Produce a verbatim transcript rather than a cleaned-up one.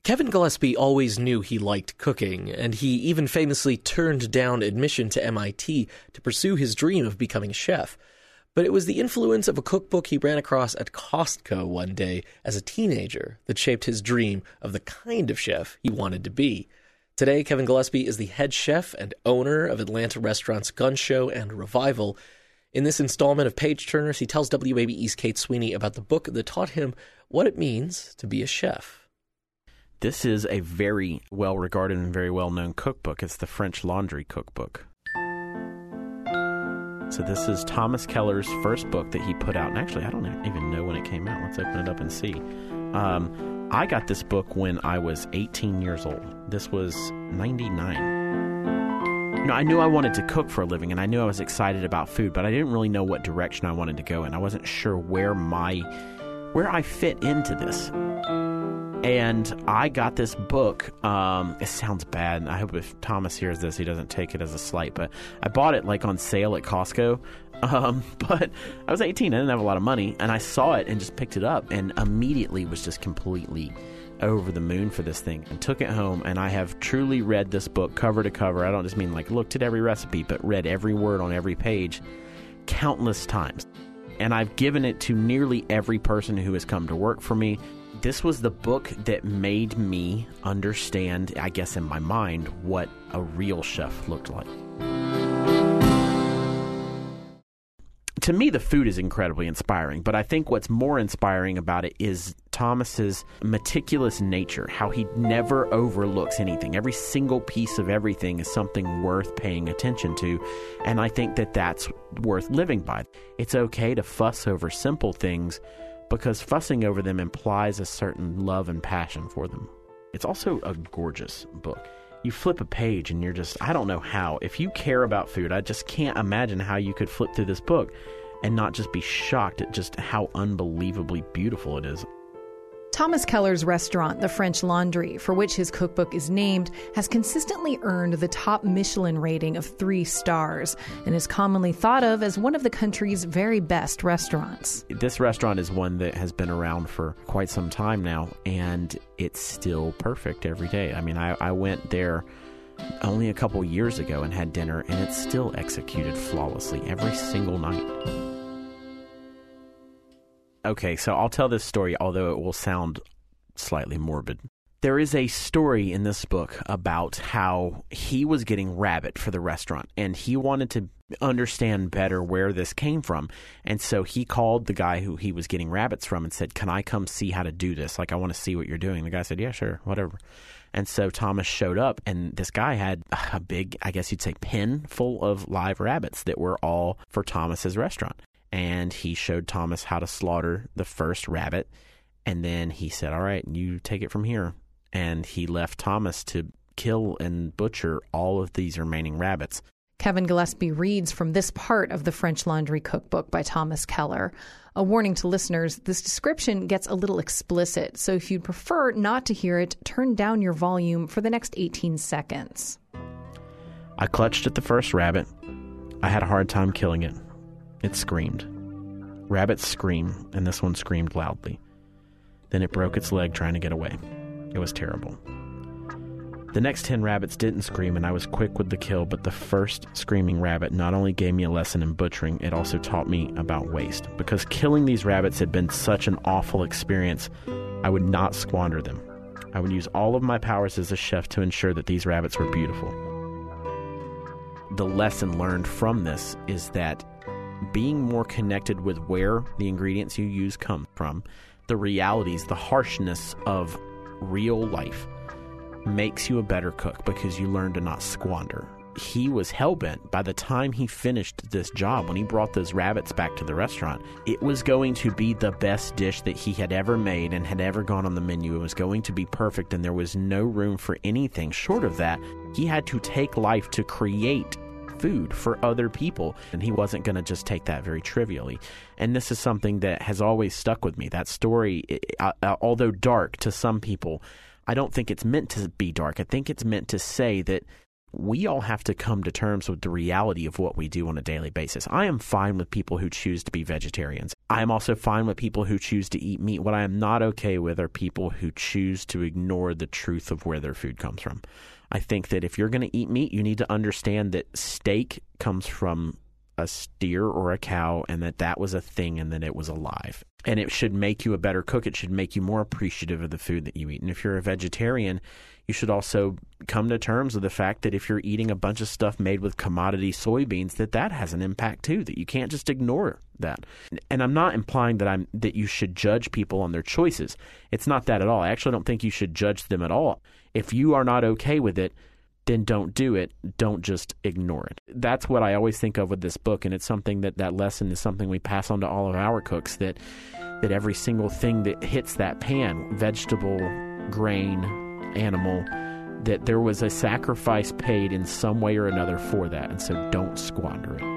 Kevin Gillespie always knew he liked cooking, and he even famously turned down admission to M I T to pursue his dream of becoming a chef. But it was the influence of a cookbook he ran across at Costco one day as a teenager that shaped his dream of the kind of chef he wanted to be. Today, Kevin Gillespie is the head chef and owner of Atlanta restaurants Gun Show and Revival. In this installment of Page Turners, he tells W A B E's Kate Sweeney about the book that taught him what it means to be a chef. This is a very well-regarded and very well-known cookbook. It's the French Laundry Cookbook. So this is Thomas Keller's first book that he put out. And actually, I don't even know when it came out. Let's open it up and see. Um, I got this book when I was eighteen years old. This was ninety-nine. You know, I knew I wanted to cook for a living, and I knew I was excited about food, but I didn't really know what direction I wanted to go in. I wasn't sure where my, where I fit into this. And I got this book. Um, it sounds bad. I hope if Thomas hears this, he doesn't take it as a slight. But I bought it like on sale at Costco. Um, but I was eighteen. I didn't have a lot of money. And I saw it and just picked it up and immediately was just completely over the moon for this thing and took it home. And I have truly read this book cover to cover. I don't just mean like looked at every recipe, but read every word on every page countless times. And I've given it to nearly every person who has come to work for me. This was the book that made me understand, I guess in my mind, what a real chef looked like. To me, the food is incredibly inspiring, but I think what's more inspiring about it is Thomas's meticulous nature, how he never overlooks anything. Every single piece of everything is something worth paying attention to, and I think that that's worth living by. It's okay to fuss over simple things, because fussing over them implies a certain love and passion for them. It's also a gorgeous book. You flip a page and you're just, I don't know how. If you care about food, I just can't imagine how you could flip through this book and not just be shocked at just how unbelievably beautiful it is. Thomas Keller's restaurant, The French Laundry, for which his cookbook is named, has consistently earned the top Michelin rating of three stars and is commonly thought of as one of the country's very best restaurants. This restaurant is one that has been around for quite some time now, and it's still perfect every day. I mean, I, I went there only a couple years ago and had dinner, and it's still executed flawlessly every single night. Okay, so I'll tell this story, although it will sound slightly morbid. There is a story in this book about how he was getting rabbit for the restaurant, and he wanted to understand better where this came from. And so he called the guy who he was getting rabbits from and said, "Can I come see how to do this? Like, I want to see what you're doing." The guy said, "Yeah, sure, whatever." And so Thomas showed up, and this guy had a big, I guess you'd say, pen full of live rabbits that were all for Thomas's restaurant. And he showed Thomas how to slaughter the first rabbit. And then he said, "All right, you take it from here." And he left Thomas to kill and butcher all of these remaining rabbits. Kevin Gillespie reads from this part of the French Laundry Cookbook by Thomas Keller. A warning to listeners, this description gets a little explicit, so if you'd prefer not to hear it, turn down your volume for the next eighteen seconds. I clutched at the first rabbit. I had a hard time killing it. It screamed. Rabbits scream, and this one screamed loudly. Then it broke its leg trying to get away. It was terrible. The next ten rabbits didn't scream, and I was quick with the kill, but the first screaming rabbit not only gave me a lesson in butchering, it also taught me about waste. Because killing these rabbits had been such an awful experience, I would not squander them. I would use all of my powers as a chef to ensure that these rabbits were beautiful. The lesson learned from this is that being more connected with where the ingredients you use come from, the realities, the harshness of real life, makes you a better cook because you learn to not squander. He was hell-bent. By the time he finished this job, when he brought those rabbits back to the restaurant, it was going to be the best dish that he had ever made and had ever gone on the menu. It was going to be perfect, and there was no room for anything short of that. He had to take life to create food for other people, and he wasn't going to just take that very trivially. And this is something that has always stuck with me. That story, uh, uh, although dark to some people, I don't think it's meant to be dark. I think it's meant to say that we all have to come to terms with the reality of what we do on a daily basis. I am fine with people who choose to be vegetarians. I am also fine with people who choose to eat meat. What I am not okay with are people who choose to ignore the truth of where their food comes from. I think that if you're going to eat meat, you need to understand that steak comes from a steer or a cow, and that that was a thing and that it was alive. And it should make you a better cook. It should make you more appreciative of the food that you eat. And if you're a vegetarian, you should also come to terms with the fact that if you're eating a bunch of stuff made with commodity soybeans, that that has an impact too, that you can't just ignore that. And I'm not implying that I'm that you should judge people on their choices. It's not that at all. I actually don't think you should judge them at all. If you are not okay with it, then don't do it. Don't just ignore it. That's what I always think of with this book, and it's something that that lesson is something we pass on to all of our cooks, that that every single thing that hits that pan, vegetable, grain, animal, that there was a sacrifice paid in some way or another for that, and so don't squander it.